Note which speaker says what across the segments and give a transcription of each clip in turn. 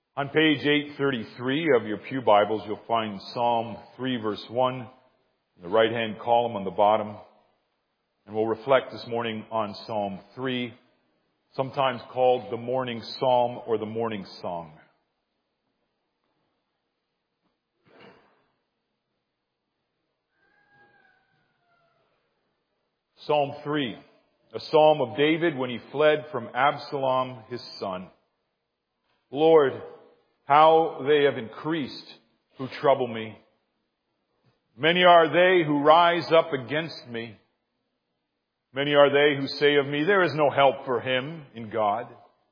Speaker 1: On page 833 of your pew Bibles, you'll find Psalm 3 verse 1 in the right-hand column on the bottom. And we'll reflect this morning on Psalm 3, sometimes called the morning psalm or the morning song. Psalm 3, a psalm of David when he fled from Absalom, his son. Lord, how they have increased who trouble me. Many are they who rise up against me. Many are they who say of me, there is no help for him in God.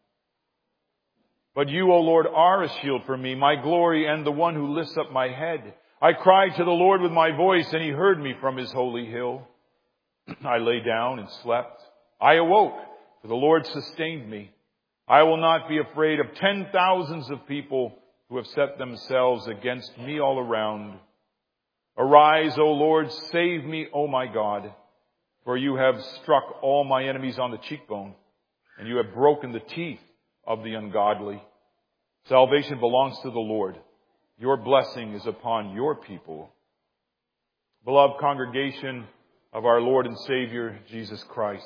Speaker 1: But you, O Lord, are a shield for me, my glory and the one who lifts up my head. I cried to the Lord with my voice, and he heard me from his holy hill. I lay down and slept. I awoke, for the Lord sustained me. I will not be afraid of 10,000s of people who have set themselves against me all around. Arise, O Lord, save me, O my God, for you have struck all my enemies on the cheekbone, and you have broken the teeth of the ungodly. Salvation belongs to the Lord. Your blessing is upon your people. Beloved congregation of our Lord and Savior, Jesus Christ.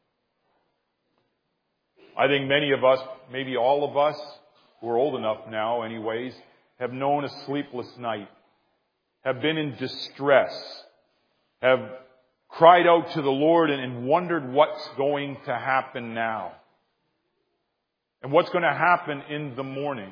Speaker 1: I think many of us, maybe all of us, who are old enough now anyways, have known a sleepless night, have been in distress, have cried out to the Lord and wondered what's going to happen now. And what's going to happen in the morning.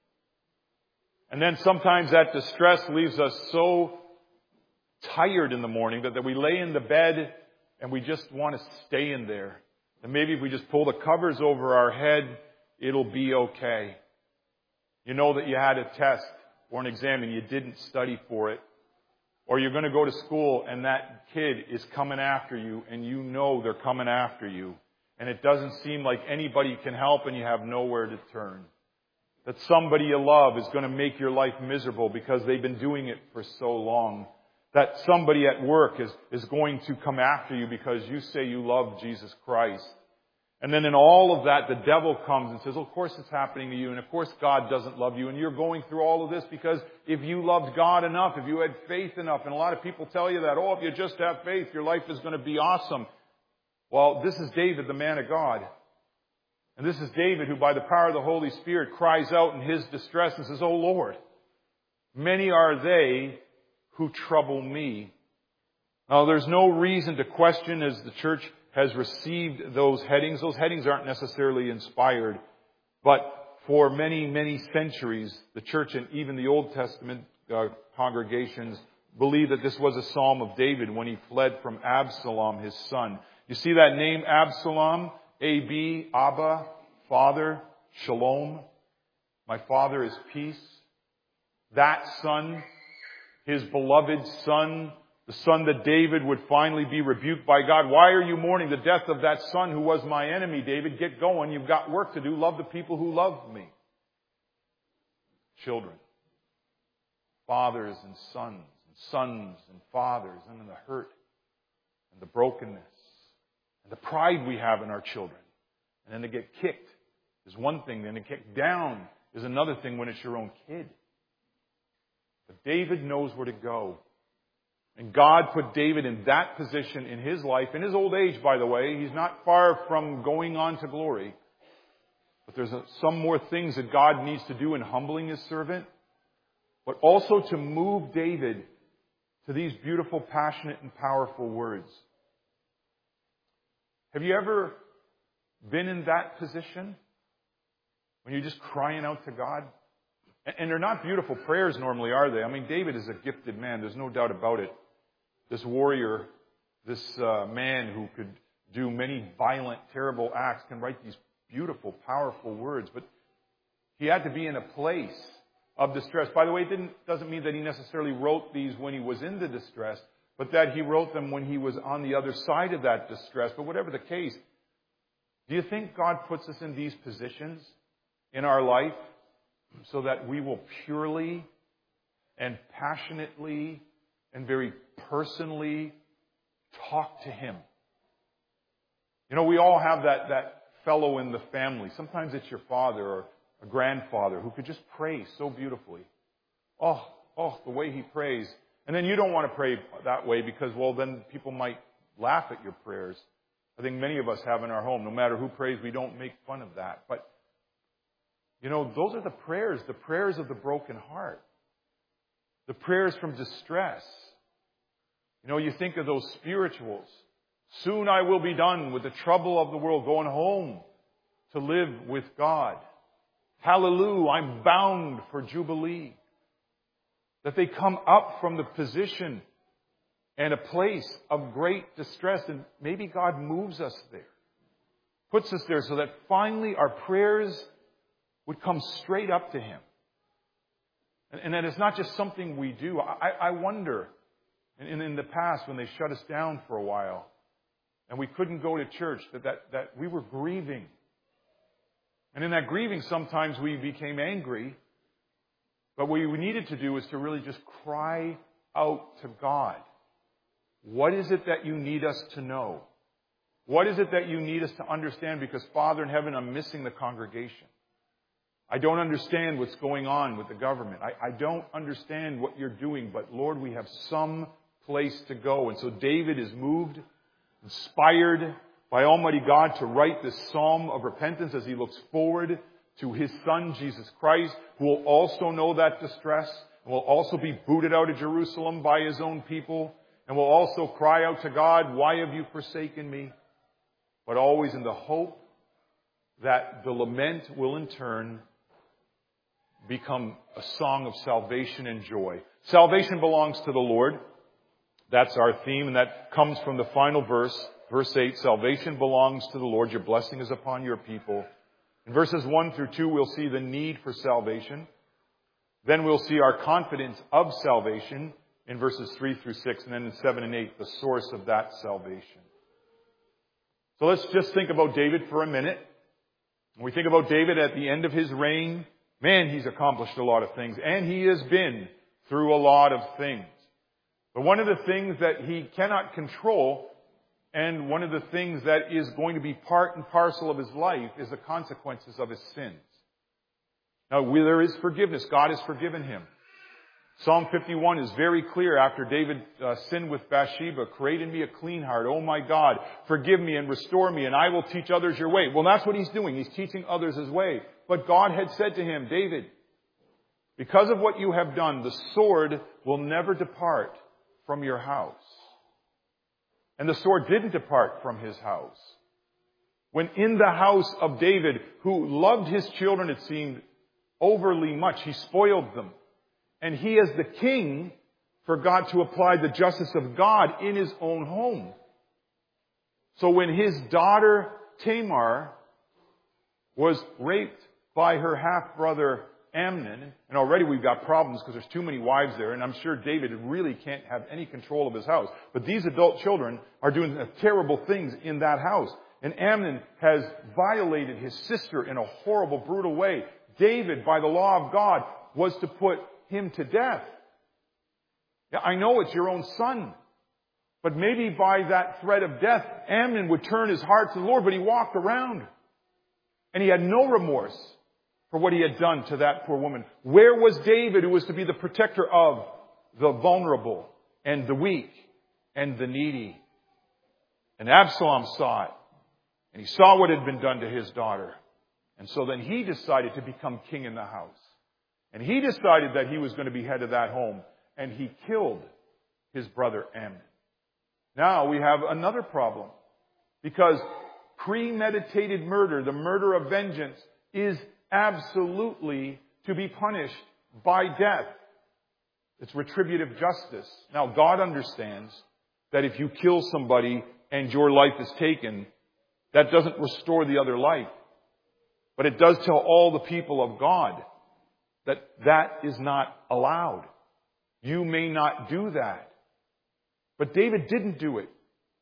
Speaker 1: And then sometimes that distress leaves us so tired in the morning that we lay in the bed and we just want to stay in there. And maybe if we just pull the covers over our head, it'll be okay. You know that you had a test or an exam and you didn't study for it. Or you're going to go to school and that kid is coming after you and you know they're coming after you. And it doesn't seem like anybody can help and you have nowhere to turn. That somebody you love is going to make your life miserable because they've been doing it for so long. That somebody at work is going to come after you because you say you love Jesus Christ. And then in all of that, the devil comes and says, of course it's happening to you. And of course God doesn't love you. And you're going through all of this because if you loved God enough, if you had faith enough, and a lot of people tell you that, if you just have faith, your life is going to be awesome. Well, this is David, the man of God. And this is David who by the power of the Holy Spirit cries out in his distress and says, oh Lord, many are they who trouble me. Now, there's no reason to question as the church has received those headings. Those headings aren't necessarily inspired. But for many, many centuries, the church and even the Old Testament congregations believe that this was a psalm of David when he fled from Absalom, his son. You see that name, Absalom? A-B, Abba, Father, Shalom. My Father is peace. That son, his beloved son, the son that David would finally be rebuked by God. Why are you mourning the death of that son who was my enemy, David? Get going. You've got work to do. Love the people who love me. Children. Fathers and sons and fathers, and in the hurt and the brokenness and the pride we have in our children. And then to get kicked is one thing. Then to kick down is another thing when it's your own kid. But David knows where to go. And God put David in that position in his life, in his old age, by the way. He's not far from going on to glory. But there's some more things that God needs to do in humbling his servant. But also to move David to these beautiful, passionate, and powerful words. Have you ever been in that position? When you're just crying out to God? And they're not beautiful prayers normally, are they? I mean, David is a gifted man. There's no doubt about it. This warrior, this man who could do many violent, terrible acts can write these beautiful, powerful words. But he had to be in a place of distress. By the way, it doesn't mean that he necessarily wrote these when he was in the distress, but that he wrote them when he was on the other side of that distress. But whatever the case, do you think God puts us in these positions in our life so that we will purely and passionately and very personally talk to Him? You know, we all have that fellow in the family. Sometimes it's your father, or a grandfather who could just pray so beautifully. Oh, the way he prays. And then you don't want to pray that way because, well, then people might laugh at your prayers. I think many of us have in our home. No matter who prays, we don't make fun of that. But, those are the prayers of the broken heart. The prayers from distress. You think of those spirituals. Soon I will be done with the trouble of the world, going home to live with God. Hallelujah, I'm bound for Jubilee. That they come up from the position and a place of great distress, and maybe God moves us there. Puts us there so that finally our prayers would come straight up to Him. And that it's not just something we do. I wonder, in the past when they shut us down for a while, and we couldn't go to church, that we were grieving. And in that grieving, sometimes we became angry. But what we needed to do is to really just cry out to God. What is it that you need us to know? What is it that you need us to understand? Because, Father in heaven, I'm missing the congregation. I don't understand what's going on with the government. I don't understand what you're doing. But, Lord, we have some place to go. And so David is moved, inspired by Almighty God to write this psalm of repentance as he looks forward to his Son, Jesus Christ, who will also know that distress, and will also be booted out of Jerusalem by his own people, and will also cry out to God, why have you forsaken me? But always in the hope that the lament will in turn become a song of salvation and joy. Salvation belongs to the Lord. That's our theme, and that comes from the final verse, verse 8, salvation belongs to the Lord. Your blessing is upon your people. In verses 1 through 2, we'll see the need for salvation. Then we'll see our confidence of salvation in verses 3 through 6. And then in 7 and 8, the source of that salvation. So let's just think about David for a minute. When we think about David at the end of his reign, man, he's accomplished a lot of things. And he has been through a lot of things. But one of the things that he cannot control, and one of the things that is going to be part and parcel of his life, is the consequences of his sins. Now, there is forgiveness. God has forgiven him. Psalm 51 is very clear after David sinned with Bathsheba. Create in me a clean heart. Oh my God, forgive me and restore me, and I will teach others your way. Well, that's what he's doing. He's teaching others his way. But God had said to him, David, because of what you have done, the sword will never depart from your house. And the sword didn't depart from his house. When in the house of David, who loved his children, it seemed, overly much, he spoiled them. And he, as the king, forgot to apply the justice of God in his own home. So when his daughter Tamar was raped by her half-brother Amnon, and already we've got problems because there's too many wives there, and I'm sure David really can't have any control of his house. But these adult children are doing terrible things in that house. And Amnon has violated his sister in a horrible, brutal way. David, by the law of God, was to put him to death. Now, I know it's your own son, but maybe by that threat of death, Amnon would turn his heart to the Lord, but he walked around. And he had no remorse for what he had done to that poor woman. Where was David, who was to be the protector of the vulnerable and the weak and the needy? And Absalom saw it. And he saw what had been done to his daughter. And so then he decided to become king in the house. And he decided that he was going to be head of that home. And he killed his brother Amnon. Now we have another problem. Because premeditated murder, the murder of vengeance, is absolutely to be punished by death. It's retributive justice. Now, God understands that if you kill somebody and your life is taken, that doesn't restore the other life. But it does tell all the people of God that that is not allowed. You may not do that. But David didn't do it.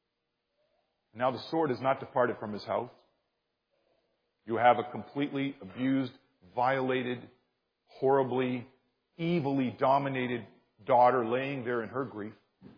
Speaker 1: Now the sword has not departed from his house. You have a completely abused, violated, horribly, evilly dominated daughter laying there in her grief.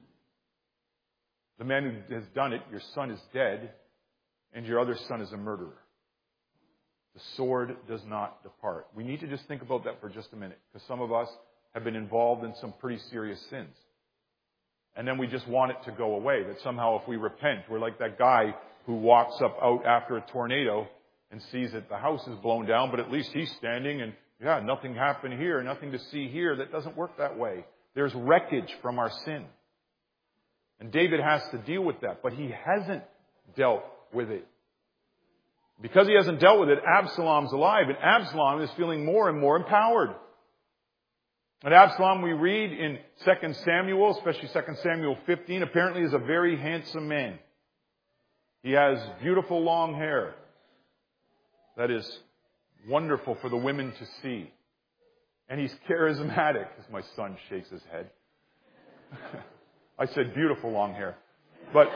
Speaker 1: The man who has done it, your son is dead, and your other son is a murderer. the sword does not depart. We need to just think about that for just a minute, because some of us have been involved in some pretty serious sins. And then we just want it to go away, that somehow if we repent, we're like that guy who walks up out after a tornado and sees that the house is blown down, but at least he's standing and, yeah, nothing happened here, nothing to see here. That doesn't work that way. There's wreckage from our sin. And David has to deal with that, but he hasn't dealt with it. Because he hasn't dealt with it, Absalom's alive, and Absalom is feeling more and more empowered. And Absalom, we read in 2 Samuel, especially 2 Samuel 15, apparently is a very handsome man. He has beautiful long hair that is wonderful for the women to see. And he's charismatic, as my son shakes his head. I said beautiful long hair. But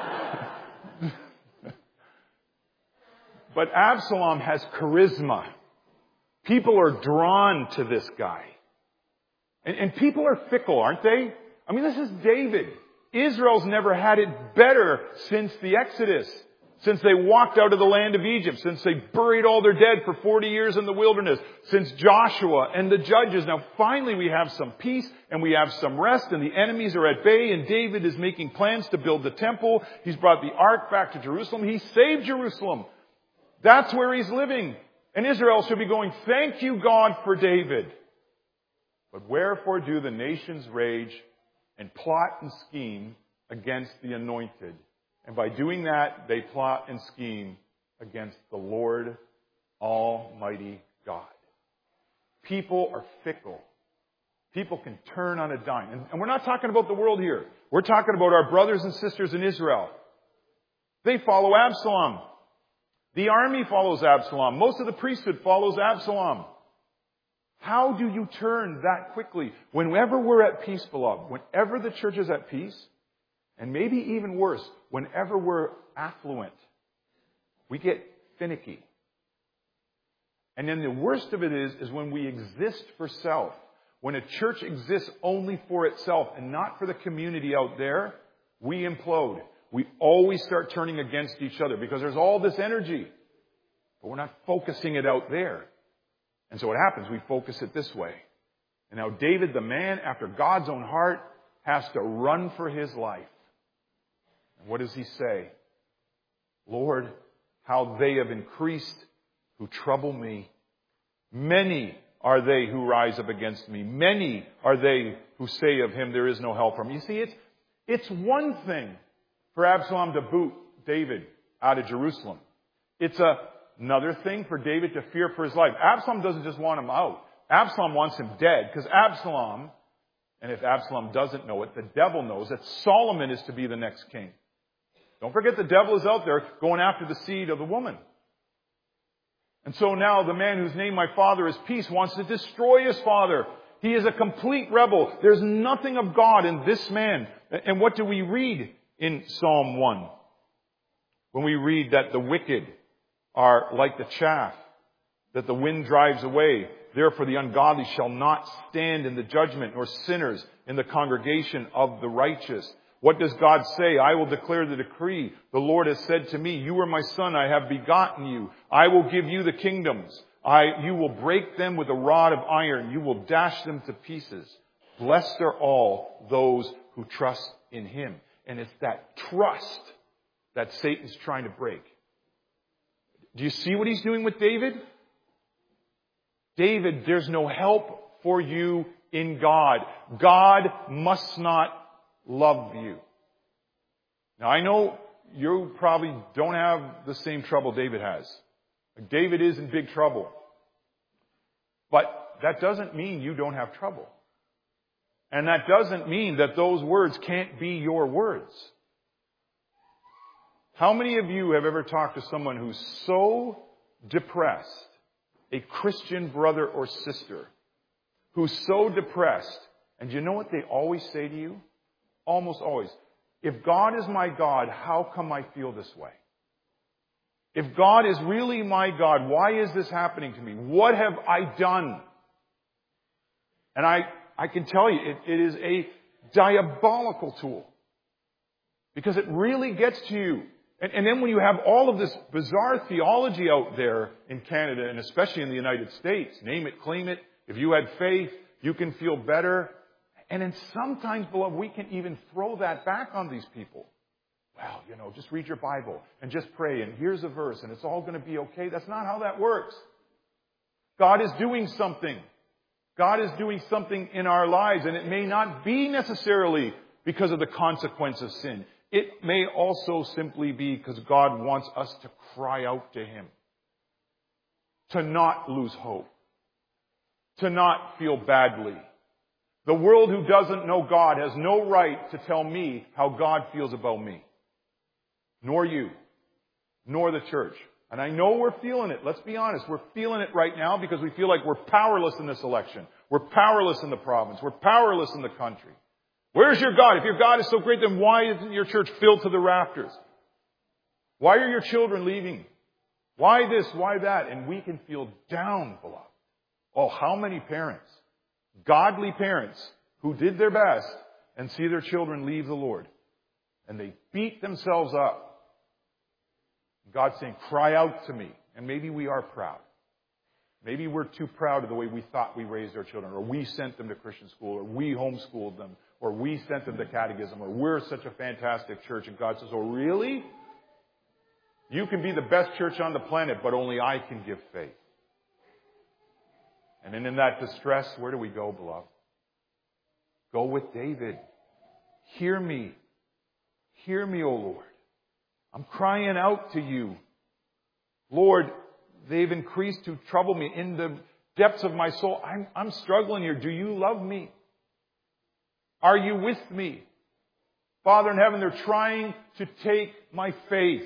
Speaker 1: Absalom has charisma. People are drawn to this guy. And people are fickle, aren't they? I mean, this is David. Israel's never had it better since the Exodus. Since they walked out of the land of Egypt. Since they buried all their dead for 40 years in the wilderness. Since Joshua and the judges. Now finally we have some peace and we have some rest and the enemies are at bay and David is making plans to build the temple. He's brought the ark back to Jerusalem. He saved Jerusalem. That's where he's living. And Israel should be going, thank you, God, for David. But wherefore do the nations rage and plot and scheme against the anointed? And by doing that, they plot and scheme against the Lord Almighty God. People are fickle. People can turn on a dime. And we're not talking about the world here. We're talking about our brothers and sisters in Israel. They follow Absalom. The army follows Absalom. Most of the priesthood follows Absalom. How do you turn that quickly? Whenever we're at peace, beloved, whenever the church is at peace, and maybe even worse, whenever we're affluent, we get finicky. And then the worst of it is when we exist for self. When a church exists only for itself and not for the community out there, we implode. We always start turning against each other because there's all this energy. But we're not focusing it out there. And so what happens? We focus it this way. And now David, the man after God's own heart, has to run for his life. And what does he say? Lord, how they have increased who trouble me. Many are they who rise up against me. Many are they who say of him, there is no help from him. You see, it's one thing for Absalom to boot David out of Jerusalem. It's another thing for David to fear for his life. Absalom doesn't just want him out. Absalom wants him dead because Absalom, and if Absalom doesn't know it, the devil knows that Solomon is to be the next king. Don't forget the devil is out there going after the seed of the woman. And so now the man whose name my father is Peace wants to destroy his father. He is a complete rebel. There's nothing of God in this man. And what do we read in Psalm 1? When we read that the wicked are like the chaff that the wind drives away. Therefore the ungodly shall not stand in the judgment, nor sinners in the congregation of the righteous. What does God say? I will declare the decree. The Lord has said to me, you are my son, I have begotten you. I will give you the kingdoms. You will break them with a rod of iron. You will dash them to pieces. Blessed are all those who trust in him. And it's that trust that Satan's trying to break. Do you see what he's doing with David? David, there's no help for you in God. God must not love you. Now I know you probably don't have the same trouble David has. David is in big trouble. But that doesn't mean you don't have trouble. And that doesn't mean that those words can't be your words. How many of you have ever talked to someone who's so depressed, a Christian brother or sister, who's so depressed, and you know what they always say to you? Almost always. If God is my God, how come I feel this way? If God is really my God, why is this happening to me? What have I done? And I can tell you, it is a diabolical tool. Because it really gets to you. And then when you have all of this bizarre theology out there in Canada, and especially in the United States, name it, claim it, if you had faith, you can feel better. And then sometimes, beloved, we can even throw that back on these people. Well, just read your Bible and just pray, and here's a verse, and it's all going to be okay. That's not how that works. God is doing something. God is doing something in our lives, and it may not be necessarily because of the consequence of sin. It may also simply be because God wants us to cry out to Him, to not lose hope, to not feel badly. The world who doesn't know God has no right to tell me how God feels about me, nor you, nor the church. And I know we're feeling it. Let's be honest. We're feeling it right now because we feel like we're powerless in this election. We're powerless in the province. We're powerless in the country. Where's your God? If your God is so great, then why isn't your church filled to the rafters? Why are your children leaving? Why this? Why that? And we can feel down, beloved. Oh, how many parents, godly parents, who did their best and see their children leave the Lord. And they beat themselves up. God's saying, cry out to me. And maybe we are proud. Maybe we're too proud of the way we thought we raised our children, or we sent them to Christian school, or we homeschooled them, or we sent them to catechism, or we're such a fantastic church. And God says, oh, really? You can be the best church on the planet, but only I can give faith. And then in that distress, where do we go, beloved? Go with David. Hear me. Hear me, O Lord. I'm crying out to you. Lord, they've increased to trouble me in the depths of my soul. I'm struggling here. Do you love me? Are you with me? Father in heaven, they're trying to take my faith.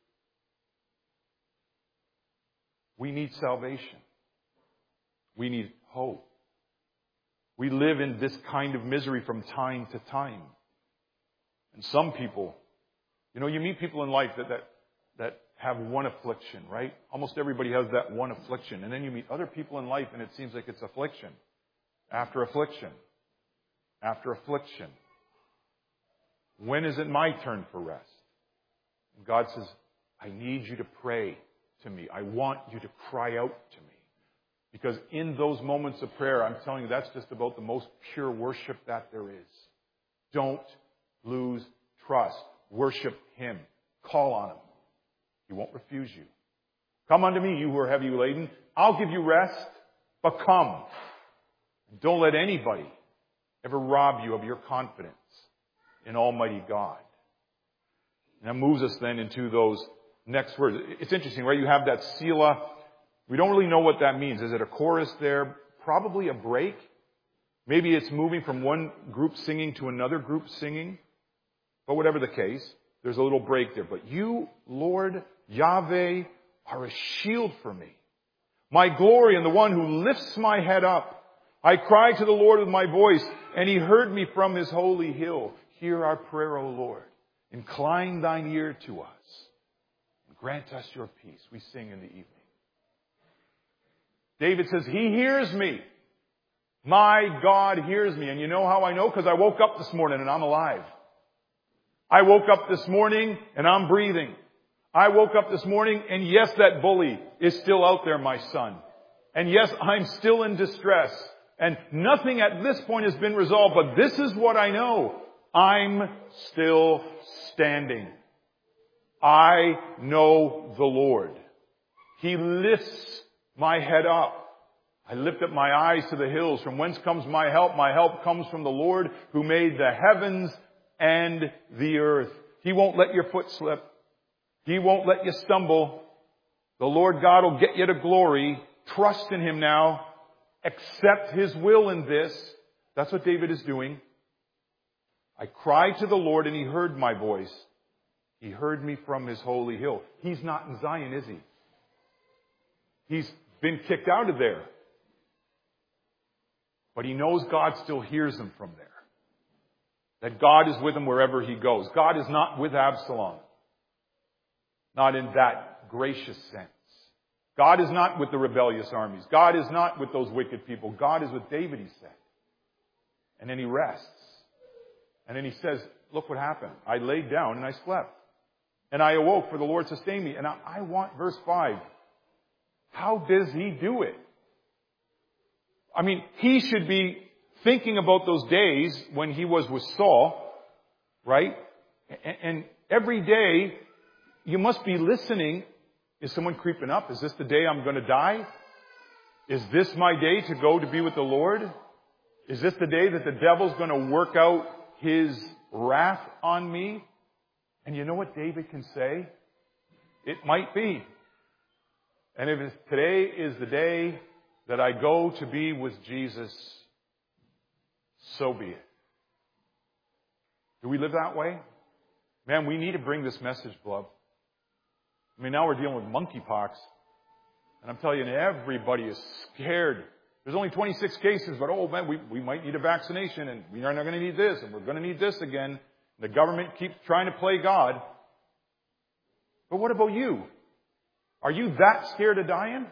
Speaker 1: We need salvation. We need hope. We live in this kind of misery from time to time. And some people, you meet people in life that have one affliction, right? Almost everybody has that one affliction. And then you meet other people in life and it seems like it's affliction after affliction after affliction. When is it my turn for rest? And God says, I need you to pray to me. I want you to cry out to me. Because in those moments of prayer, I'm telling you, that's just about the most pure worship that there is. Don't lose trust. Worship Him. Call on Him. He won't refuse you. Come unto me, you who are heavy laden. I'll give you rest, but come. Don't let anybody ever rob you of your confidence in Almighty God. And that moves us then into those next words. It's interesting, right? You have that Selah. We don't really know what that means. Is it a chorus there? Probably a break. Maybe it's moving from one group singing to another group singing. But whatever the case, there's a little break there. But you, Lord, Yahweh, are a shield for me. My glory and the one who lifts my head up. I cried to the Lord with my voice, and He heard me from His holy hill. Hear our prayer, O Lord. Incline thine ear to us. And grant us your peace. We sing in the evening. David says, He hears me. My God hears me. And you know how I know? Because I woke up this morning and I'm alive. I woke up this morning and I'm breathing. I woke up this morning and yes, that bully is still out there, my son. And yes, I'm still in distress. And nothing at this point has been resolved. But this is what I know. I'm still standing. I know the Lord. He lifts my head up. I lift up my eyes to the hills. From whence comes my help? My help comes from the Lord who made the heavens and the earth. He won't let your foot slip. He won't let you stumble. The Lord God will get you to glory. Trust in Him now. Accept His will in this. That's what David is doing. I cried to the Lord and He heard my voice. He heard me from His holy hill. He's not in Zion, is He? He's been kicked out of there. But he knows God still hears him from there. That God is with him wherever he goes. God is not with Absalom. Not in that gracious sense. God is not with the rebellious armies. God is not with those wicked people. God is with David, he said. And then he rests. And then he says, look what happened. I laid down and I slept. and I awoke, for the Lord sustained me. And I want verse 5. How does he do it? I mean, he should be thinking about those days when he was with Saul, right? And every day, you must be listening. Is someone creeping up? Is this the day I'm going to die? Is this my day to go to be with the Lord? Is this the day that the devil's going to work out his wrath on me? And you know what David can say? It might be. And if today is the day that I go to be with Jesus, so be it. Do we live that way? Man, we need to bring this message, beloved. I mean, now we're dealing with monkeypox. And I'm telling you, everybody is scared. There's only 26 cases, but oh man, we might need a vaccination, and we are not going to need this, and we're going to need this again. The government keeps trying to play God. But what about you? Are you that scared of dying?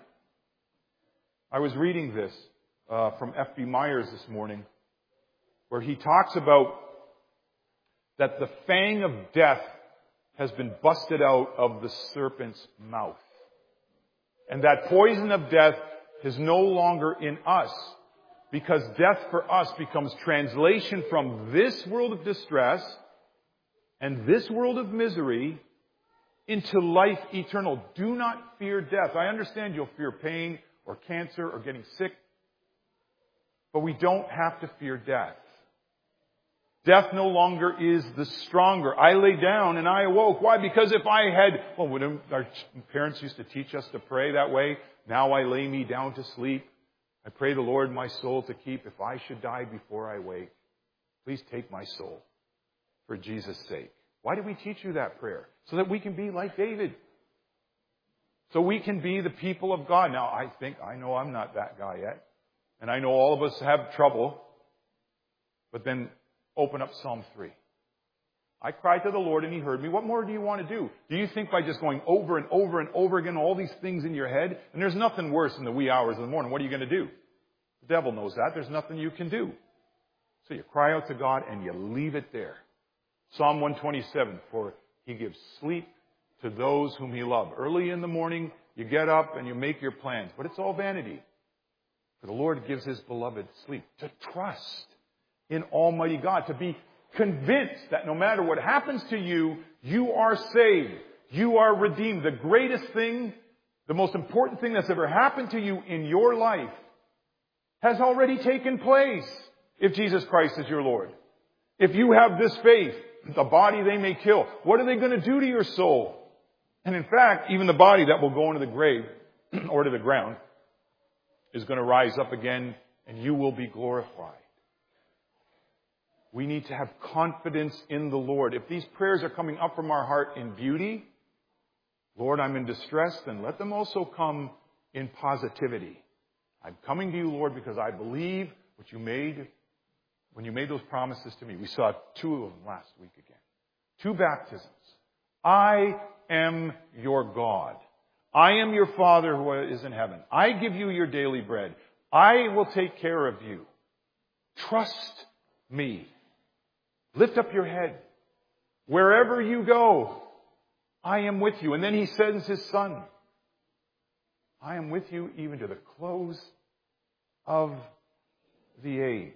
Speaker 1: I was reading this from F.B. Myers this morning, where he talks about that the fang of death has been busted out of the serpent's mouth. And that poison of death is no longer in us, because death for us becomes translation from this world of distress and this world of misery into life eternal. Do not fear death. I understand you'll fear pain or cancer or getting sick, but we don't have to fear death. Death no longer is the stronger. I lay down and I awoke. Why? Because if I had, when our parents used to teach us to pray that way, now I lay me down to sleep. I pray the Lord my soul to keep. If I should die before I wake, please take my soul for Jesus' sake. Why did we teach you that prayer? So that we can be like David. So we can be the people of God. Now, I know I'm not that guy yet. And I know all of us have trouble. But then open up Psalm 3. I cried to the Lord and He heard me. What more do you want to do? Do you think by just going over and over and over again all these things in your head? And there's nothing worse in the wee hours of the morning. What are you going to do? The devil knows that. There's nothing you can do. So you cry out to God and you leave it there. Psalm 127, for He gives sleep to those whom He loves. Early in the morning, you get up and you make your plans. But it's all vanity. For the Lord gives His beloved sleep. To trust in Almighty God. To be convinced that no matter what happens to you, you are saved. You are redeemed. The greatest thing, the most important thing that's ever happened to you in your life has already taken place if Jesus Christ is your Lord. If you have this faith, the body they may kill. What are they going to do to your soul? And in fact, even the body that will go into the grave or to the ground is going to rise up again and you will be glorified. We need to have confidence in the Lord. If these prayers are coming up from our heart in beauty, Lord, I'm in distress, then let them also come in positivity. I'm coming to you, Lord, because I believe what you made when you made those promises to me. We saw 2 of them last week again. 2 baptisms. I am your God. I am your Father who is in heaven. I give you your daily bread. I will take care of you. Trust me. Lift up your head. Wherever you go, I am with you. And then He sends His Son. I am with you even to the close of the age.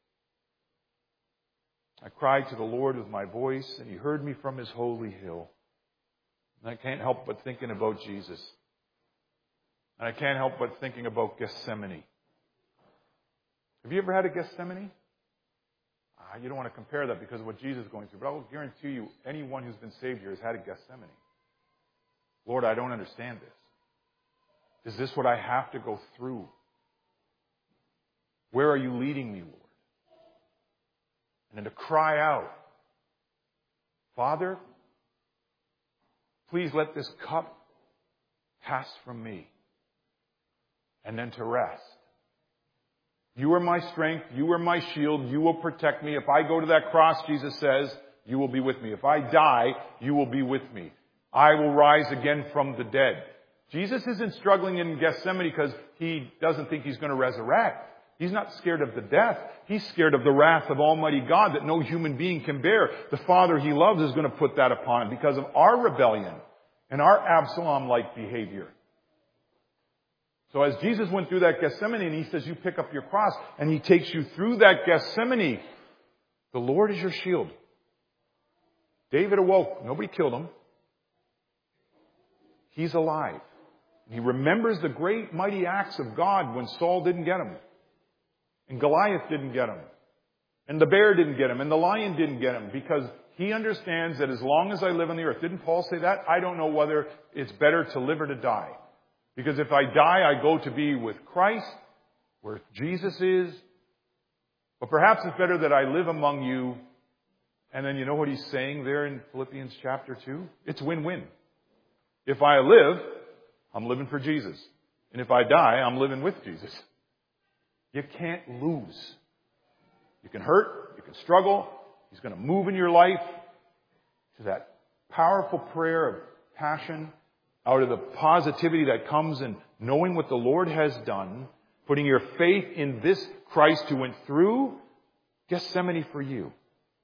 Speaker 1: I cried to the Lord with my voice, and He heard me from His holy hill. And I can't help but thinking about Jesus. And I can't help but thinking about Gethsemane. Have you ever had a Gethsemane? You don't want to compare that because of what Jesus is going through. But I will guarantee you, anyone who's been saved here has had a Gethsemane. Lord, I don't understand this. Is this what I have to go through? Where are you leading me, Lord? And then to cry out, Father, please let this cup pass from me. And then to rest. You are my strength. You are my shield. You will protect me. If I go to that cross, Jesus says, you will be with me. If I die, you will be with me. I will rise again from the dead. Jesus isn't struggling in Gethsemane because He doesn't think He's going to resurrect. He's not scared of the death. He's scared of the wrath of Almighty God that no human being can bear. The Father He loves is going to put that upon Him because of our rebellion and our Absalom-like behavior. So as Jesus went through that Gethsemane and He says, you pick up your cross, and He takes you through that Gethsemane, the Lord is your shield. David awoke. Nobody killed him. He's alive. He remembers the great mighty acts of God when Saul didn't get him. And Goliath didn't get him. And the bear didn't get him. And the lion didn't get him. Because he understands that as long as I live on the earth. Didn't Paul say that? I don't know whether it's better to live or to die. Because if I die, I go to be with Christ, where Jesus is. But perhaps it's better that I live among you. And then you know what he's saying there in Philippians chapter 2? It's win-win. If I live, I'm living for Jesus. And if I die, I'm living with Jesus. You can't lose. You can hurt. You can struggle. He's going to move in your life to that powerful prayer of passion out of the positivity that comes in knowing what the Lord has done, putting your faith in this Christ who went through Gethsemane for you.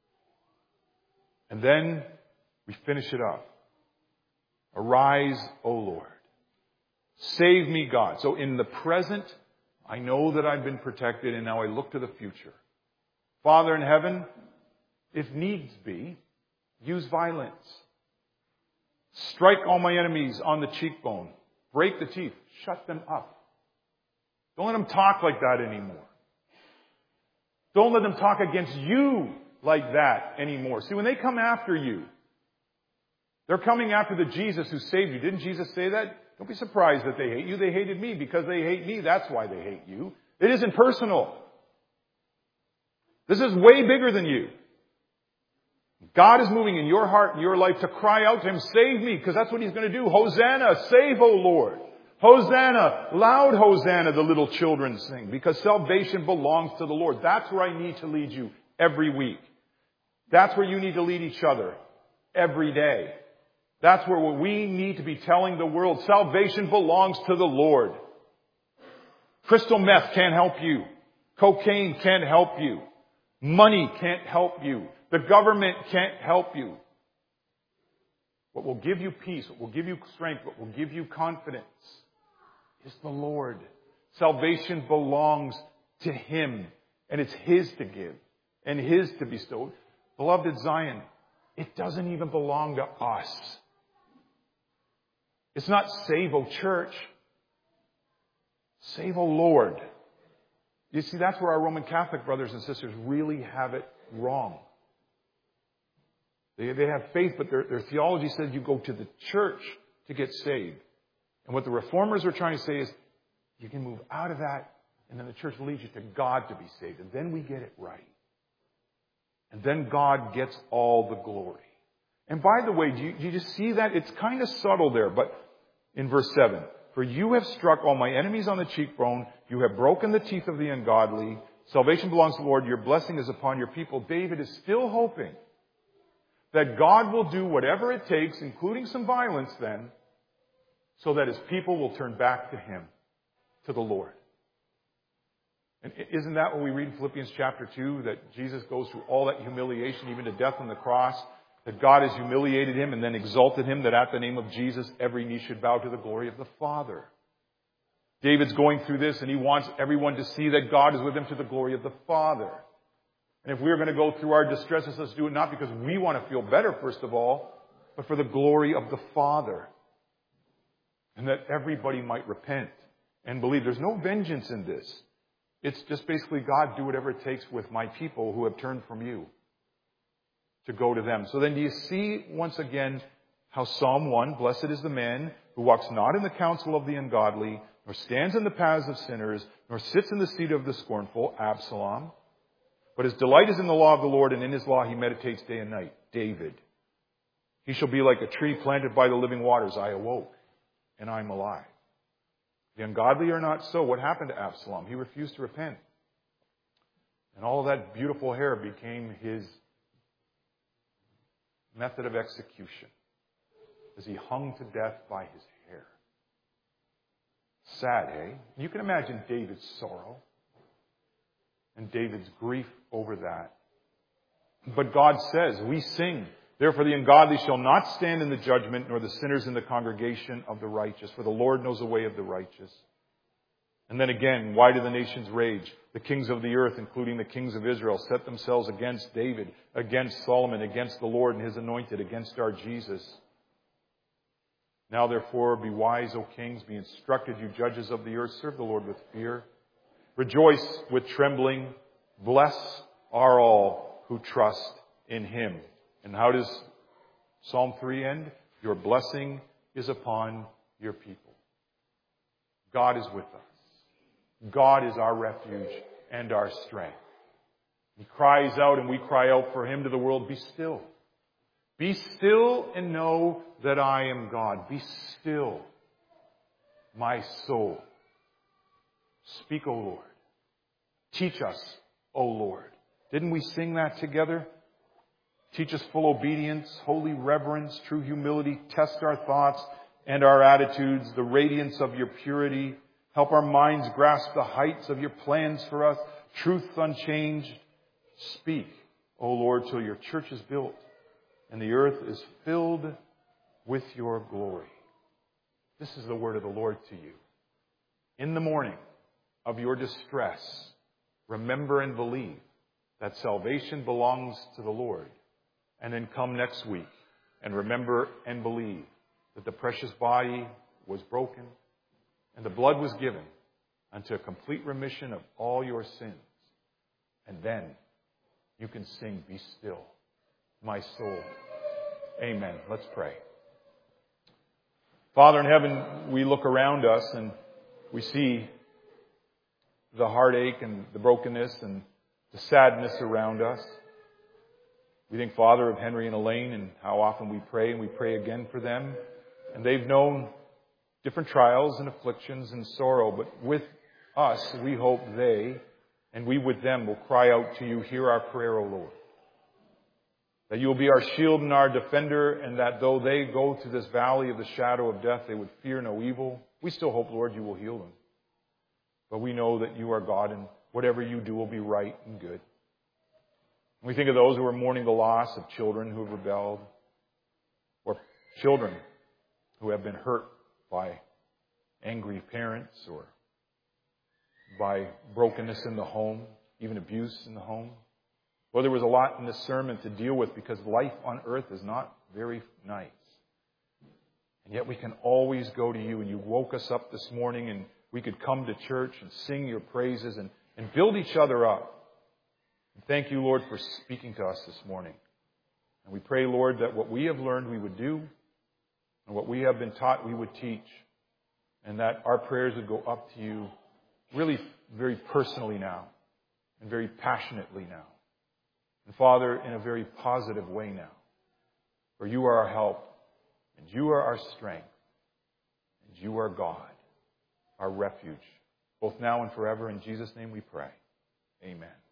Speaker 1: And then we finish it up. Arise, O Lord. Save me, God. So in the present, I know that I've been protected, and now I look to the future. Father in heaven, if needs be, use violence. Strike all my enemies on the cheekbone. Break the teeth. Shut them up. Don't let them talk like that anymore. Don't let them talk against you like that anymore. See, when they come after you, they're coming after the Jesus who saved you. Didn't Jesus say that? Don't be surprised that they hate you. They hated me because they hate me. That's why they hate you. It isn't personal. This is way bigger than you. God is moving in your heart and your life to cry out to Him, save me, because that's what He's going to do. Hosanna, save, O Lord. Hosanna, loud Hosanna, the little children sing, because salvation belongs to the Lord. That's where I need to lead you every week. That's where you need to lead each other every day. That's where we need to be telling the world salvation belongs to the Lord. Crystal meth can't help you. Cocaine can't help you. Money can't help you. The government can't help you. What will give you peace, what will give you strength, what will give you confidence is the Lord. Salvation belongs to Him, and it's His to give and His to bestow. Beloved Zion, it doesn't even belong to us. It's not save, O church. Save, O Lord. You see, that's where our Roman Catholic brothers and sisters really have it wrong. They have faith, but their theology says you go to the church to get saved. And what the Reformers are trying to say is you can move out of that, and then the church leads you to God to be saved. And then we get it right. And then God gets all the glory. And by the way, do you just see that? It's kind of subtle there, but in verse 7, for you have struck all my enemies on the cheekbone. You have broken the teeth of the ungodly. Salvation belongs to the Lord. Your blessing is upon your people. David is still hoping that God will do whatever it takes, including some violence then, so that His people will turn back to Him, to the Lord. And isn't that what we read in Philippians chapter 2, that Jesus goes through all that humiliation, even to death on the cross, that God has humiliated Him and then exalted Him, that at the name of Jesus every knee should bow to the glory of the Father. David's going through this, and he wants everyone to see that God is with him to the glory of the Father. And if we're going to go through our distresses, let's do it not because we want to feel better, first of all, but for the glory of the Father. And that everybody might repent and believe. There's no vengeance in this. It's just basically, God, do whatever it takes with my people who have turned from you to go to them. So then do you see once again how Psalm 1, blessed is the man who walks not in the counsel of the ungodly, nor stands in the paths of sinners, nor sits in the seat of the scornful, Absalom. But his delight is in the law of the Lord, and in His law he meditates day and night, David. He shall be like a tree planted by the living waters. I awoke, and I'm alive. The ungodly are not so. What happened to Absalom? He refused to repent. And all of that beautiful hair became his method of execution as he hung to death by his hair. Sad, eh? You can imagine David's sorrow. and David's grief over that. But God says, we sing, therefore the ungodly shall not stand in the judgment, nor the sinners in the congregation of the righteous, for the Lord knows the way of the righteous. And then again, why do the nations rage? The kings of the earth, including the kings of Israel, set themselves against David, against Solomon, against the Lord and his anointed, against our Jesus. Now therefore be wise, O kings, be instructed, you judges of the earth, serve the Lord with fear. Rejoice with trembling, bless are all who trust in him. And how does Psalm 3 end? Your blessing is upon your people. God is with us. God is our refuge and our strength. He cries out and we cry out for him to the world, be still. Be still and know that I am God. Be still, my soul. Speak, O Lord. Teach us, O Lord. Didn't we sing that together? Teach us full obedience, holy reverence, true humility. Test our thoughts and our attitudes, the radiance of your purity. Help our minds grasp the heights of your plans for us. Truth unchanged. Speak, O Lord, till your church is built and the earth is filled with your glory. This is the word of the Lord to you. In the morning of your distress, remember and believe that salvation belongs to the Lord. And then come next week and remember and believe that the precious body was broken and the blood was given unto a complete remission of all your sins. And then you can sing, be still, my soul. Amen. Let's pray. Father in heaven, we look around us and we see the heartache and the brokenness and the sadness around us. We think, Father, of Henry and Elaine and how often we pray, and we pray again for them. And they've known different trials and afflictions and sorrow, but with us, we hope they, and we with them, will cry out to you, hear our prayer, O Lord. That you will be our shield and our defender, and that though they go through this valley of the shadow of death, they would fear no evil. We still hope, Lord, you will heal them. But we know that you are God, and whatever you do will be right and good. We think of those who are mourning the loss of children who have rebelled, or children who have been hurt by angry parents, or by brokenness in the home, even abuse in the home. Well, there was a lot in this sermon to deal with because life on earth is not very nice. And yet we can always go to you. And you woke us up this morning and we could come to church and sing your praises and build each other up. And thank you, Lord, for speaking to us this morning. And we pray, Lord, that what we have learned we would do and what we have been taught we would teach. And that our prayers would go up to you really very personally now and very passionately now. And Father, in a very positive way now. For you are our help and you are our strength and you are God, our refuge, both now and forever. In Jesus' name we pray. Amen.